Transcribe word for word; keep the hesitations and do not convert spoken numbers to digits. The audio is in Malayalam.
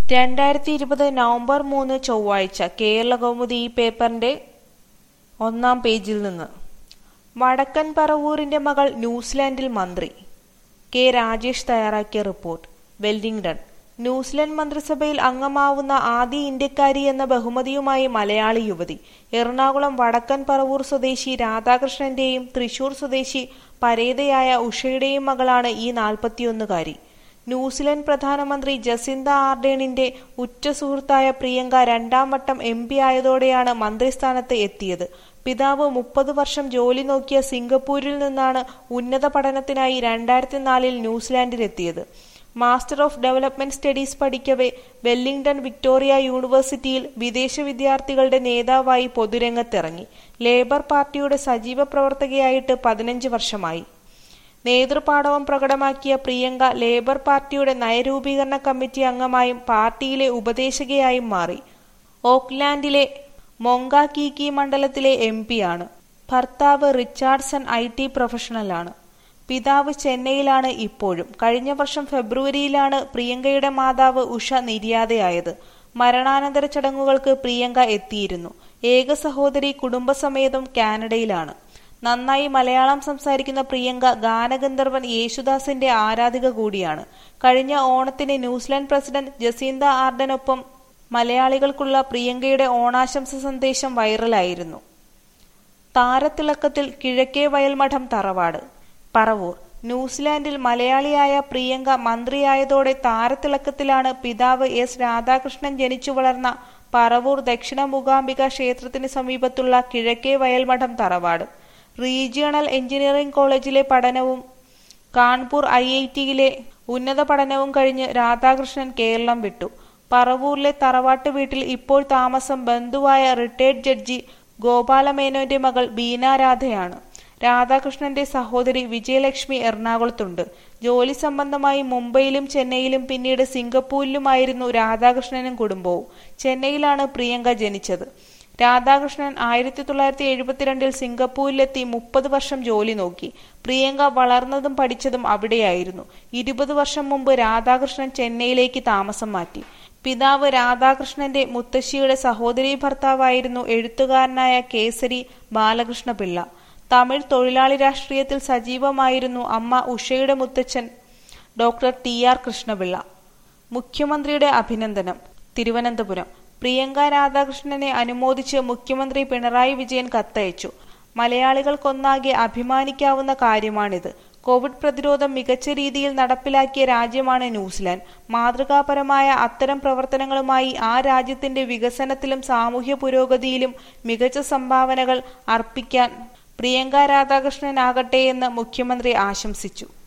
രണ്ടായിരത്തി ഇരുപത് നവംബർ മൂന്ന് ചൊവ്വാഴ്ച കേരളകൗമുദി ഈ പേപ്പറിന്റെ ഒന്നാം പേജിൽ നിന്ന് വടക്കൻ പറവൂരിന്റെ മകൾ ന്യൂസിലാൻഡിൽ മന്ത്രി. കെ രാജേഷ് തയ്യാറാക്കിയ റിപ്പോർട്ട്. വെല്ലിംഗ്ടൺ. ന്യൂസിലൻഡ് മന്ത്രിസഭയിൽ അംഗമാവുന്ന ആദ്യ ഇന്ത്യക്കാരി എന്ന ബഹുമതിയുമായി മലയാളി യുവതി. എറണാകുളം വടക്കൻ പറവൂർ സ്വദേശി രാധാകൃഷ്ണന്റെയും തൃശൂർ സ്വദേശി പരേതയായ ഉഷയുടെയും മകളാണ് ഈ നാൽപ്പത്തിയൊന്നുകാരി. ന്യൂസിലൻഡ് പ്രധാനമന്ത്രി ജസിന്ത ആർഡേണിന്റെ ഉറ്റ സുഹൃത്തായ പ്രിയങ്ക രണ്ടാം വട്ടം എം പി ആയതോടെയാണ് മന്ത്രിസ്ഥാനത്ത് എത്തിയത്. പിതാവ് മുപ്പത് വർഷം ജോലി നോക്കിയ സിംഗപ്പൂരിൽ നിന്നാണ് ഉന്നത പഠനത്തിനായി രണ്ടായിരത്തി നാലിൽ ന്യൂസിലാൻഡിലെത്തിയത്. മാസ്റ്റർ ഓഫ് ഡെവലപ്മെന്റ് സ്റ്റഡീസ് പഠിക്കവെ വെല്ലിംഗ്ടൺ വിക്ടോറിയ യൂണിവേഴ്സിറ്റിയിൽ വിദേശ വിദ്യാർത്ഥികളുടെ നേതാവായി പൊതുരംഗത്തിറങ്ങി. ലേബർ പാർട്ടിയുടെ സജീവ പ്രവർത്തകയായിട്ട് പതിനഞ്ച് വർഷമായി. നേതൃപാടവം പ്രകടമാക്കിയ പ്രിയങ്ക ലേബർ പാർട്ടിയുടെ നയരൂപീകരണ കമ്മിറ്റി അംഗമായും പാർട്ടിയിലെ ഉപദേശകയായും മാറി. ഓക്ലാൻഡിലെ മൊങ്കാകീക്കി മണ്ഡലത്തിലെ എം പിയാണ്. ഭർത്താവ് റിച്ചാർഡ്സൺ ഐ ടി പ്രൊഫഷണലാണ്. പിതാവ് ചെന്നൈയിലാണ് ഇപ്പോഴും. കഴിഞ്ഞ വർഷം ഫെബ്രുവരിയിലാണ് പ്രിയങ്കയുടെ മാതാവ് ഉഷ നിര്യാതയായത്. മരണാനന്തര ചടങ്ങുകൾക്ക് പ്രിയങ്ക എത്തിയിരുന്നു. ഏക സഹോദരി കുടുംബസമേതം കാനഡയിലാണ്. നന്നായി മലയാളം സംസാരിക്കുന്ന പ്രിയങ്ക ഗാനഗന്ധർവൻ യേശുദാസിന്റെ ആരാധിക കൂടിയാണ്. കഴിഞ്ഞ ഓണത്തിന് ന്യൂസിലൻഡ് പ്രസിഡന്റ് ജസീന്ത ആർഡനൊപ്പം മലയാളികൾക്കുള്ള പ്രിയങ്കയുടെ ഓണാശംസ സന്ദേശം വൈറലായിരുന്നു. താരത്തിളക്കത്തിൽ കിഴക്കേ വയൽമഠം തറവാട്. പറവൂർ. ന്യൂസിലാൻഡിൽ മലയാളിയായ പ്രിയങ്ക മന്ത്രിയായതോടെ താരത്തിളക്കത്തിലാണ്. പിതാവ് എസ് രാധാകൃഷ്ണൻ ജനിച്ചു വളർന്ന പറവൂർ ദക്ഷിണ മൂകാംബിക ക്ഷേത്രത്തിന് സമീപത്തുള്ള കിഴക്കേ വയൽമഠം തറവാട്. റീജിയണൽ എഞ്ചിനീയറിംഗ് കോളേജിലെ പഠനവും കാൺപൂർ ഐ ഐ ടിയിലെ ഉന്നത പഠനവും കഴിഞ്ഞ് രാധാകൃഷ്ണൻ കേരളം വിട്ടു. പറവൂരിലെ തറവാട്ട് വീട്ടിൽ ഇപ്പോൾ താമസം ബന്ധുവായ റിട്ടയർഡ് ജഡ്ജി ഗോപാലമേനോന്റെ മകൾ ബീനാരാധയാണ്. രാധാകൃഷ്ണന്റെ സഹോദരി വിജയലക്ഷ്മി എറണാകുളത്തുണ്ട്. ജോലി സംബന്ധമായി മുംബൈയിലും ചെന്നൈയിലും പിന്നീട് സിംഗപ്പൂരിലുമായിരുന്നു രാധാകൃഷ്ണനും കുടുംബവും. ചെന്നൈയിലാണ് പ്രിയങ്ക ജനിച്ചത്. രാധാകൃഷ്ണൻ ആയിരത്തി തൊള്ളായിരത്തി എഴുപത്തിരണ്ടിൽ സിംഗപ്പൂരിലെത്തി മുപ്പത് വർഷം ജോലി നോക്കി. പ്രിയങ്ക വളർന്നതും പഠിച്ചതും അവിടെയായിരുന്നു. ഇരുപത് വർഷം മുമ്പ് രാധാകൃഷ്ണൻ ചെന്നൈയിലേക്ക് താമസം മാറ്റി. പിതാവ് രാധാകൃഷ്ണന്റെ മുത്തശ്ശിയുടെ സഹോദരീ ഭർത്താവായിരുന്നു എഴുത്തുകാരനായ കേസരി ബാലകൃഷ്ണപിള്ള. തമിഴ് തൊഴിലാളി രാഷ്ട്രീയത്തിൽ സജീവമായിരുന്നു അമ്മ ഉഷയുടെ മുത്തച്ഛൻ ഡോക്ടർ ടി ആർ കൃഷ്ണപിള്ള. മുഖ്യമന്ത്രിയുടെ അഭിനന്ദനം. തിരുവനന്തപുരം. പ്രിയങ്ക രാധാകൃഷ്ണനെ അനുമോദിച്ച് മുഖ്യമന്ത്രി പിണറായി വിജയൻ കത്തയച്ചു. മലയാളികൾക്കൊന്നാകെ അഭിമാനിക്കാവുന്ന കാര്യമാണിത്. കോവിഡ് പ്രതിരോധം മികച്ച രീതിയിൽ നടപ്പിലാക്കിയ രാജ്യമാണ് ന്യൂസിലാൻഡ്. മാതൃകാപരമായ അത്തരം പ്രവർത്തനങ്ങളുമായി ആ രാജ്യത്തിന്റെ വികസനത്തിലും സാമൂഹ്യ പുരോഗതിയിലും മികച്ച സംഭാവനകൾ അർപ്പിക്കാൻ പ്രിയങ്ക രാധാകൃഷ്ണനാകട്ടെയെന്ന് മുഖ്യമന്ത്രി ആശംസിച്ചു.